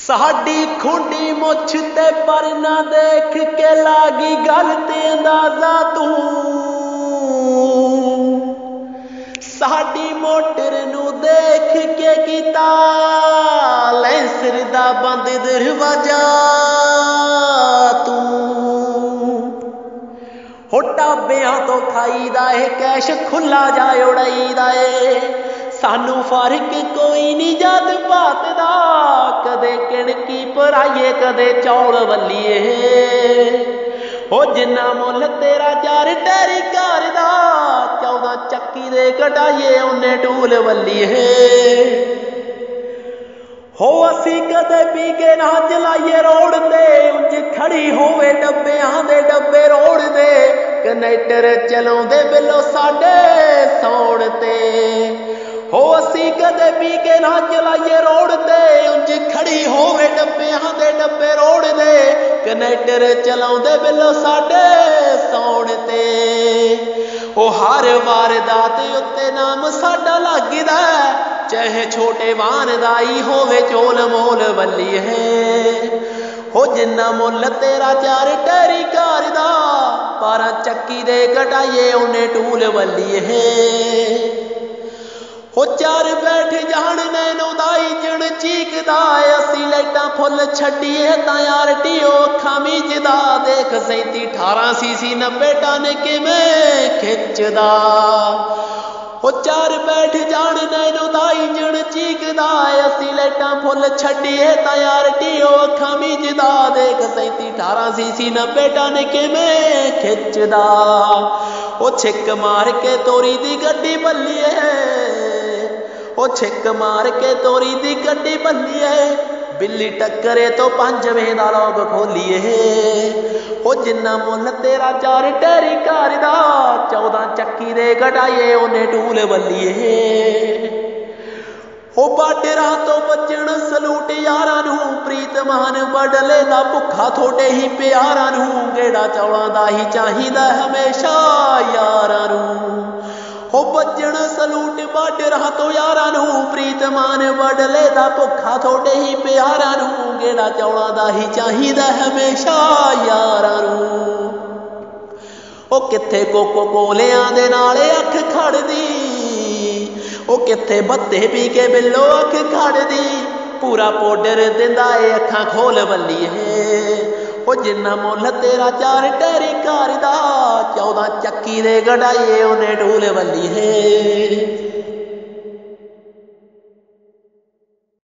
साडी खुंडी मुछ ते पर ना देख के लागी गल ते अंदाजा तू साडी मोटर नू देख के कीता लैंसर दा बंद दरवाजा तू हो टाबियां तो खाईदा है कैश खुला जा उड़ाईदा है सानू फर्क कोई नहीं जात पात दा कदे किणकी भराइए कदे चौल वल्लीए हो जिन्ना मुल तेरा चार टैरी घर दा 14 चक्की दे कटाइए उन्ने टूल वल्लीए हो असी कदे पी के ना चलाइए रोड ते उंज खड़ी होवे डब्बियां दे डब्बे रोड दे कनैक्टर चलाउंदे बिलो साडे सौड़ ते हो असी कदे पी के ना चलाइए रोड ते उंज खड़ी होवे डब्बियां दे डब्बे रोड दे कनैक्टर चलाउंदे बिलो साडे सौड़ ते ओ हर वारदात उत्ते नाम साडा लगदा चाहे छोटे वाहन दाई होवे चोल मोल वल्ली है हो जिन्ना मुल तेरा चार टैरी घर दा 12 चक्की दे कटाइए उन्हें टूल वल्ली है हो चार बैठ जान नैनो दाई जन चीकदा असी लाइटां फुल छड्डीए तां यार टीओ अखां मीचदा देख 37 18 सीसी 90 टन किवें खिचदा हो चार बैठ जान नैनो दाई जन चीकदा असी लाइटां फुल छड्डीए तां यार टीओ अखां मीचदा देख 37 18 सीसी 90 टन किवें खिचदा ओ छिक मार के तोरी दी गड्डी बल्लीए ओ छिक मार के तोरी दी गड्डी बल्लीए बिल्ली टक्करे तो 5वें दा लोग खोलीए ओ जिन्ना मुल तेरा चार टैरी घर दा 14 चक्की दे कटाइए उन्हें टूल वल्लीए ओ बाडरां तो बचन सलूट यारां नू प्रीत मान बडले दा भुखा थोड़े ही प्यारां नू गेड़ा चौलां दा ही चाहीदा हमेशा यारां नू हो बचन सलूट बाडरां तो यारां नू प्रीत मान बडले दा भुखा थोड़े ही प्यारां नू गेड़ा चौलां दा ही चाहीदा हमेशा यारां नू ओ कित्थे कोको कोलियां दे नाल अख खड़दी ओ कित्थे बत्ते पी के बिल्लो अख खड़दी पूरा पाउडर दिंदा ए अखां खोल वल्लीए ओ जिन्ना मुल तेरा चार टैरी घर दा 14 चक्की दे कटाइए उन्हें टूल वल्लीए।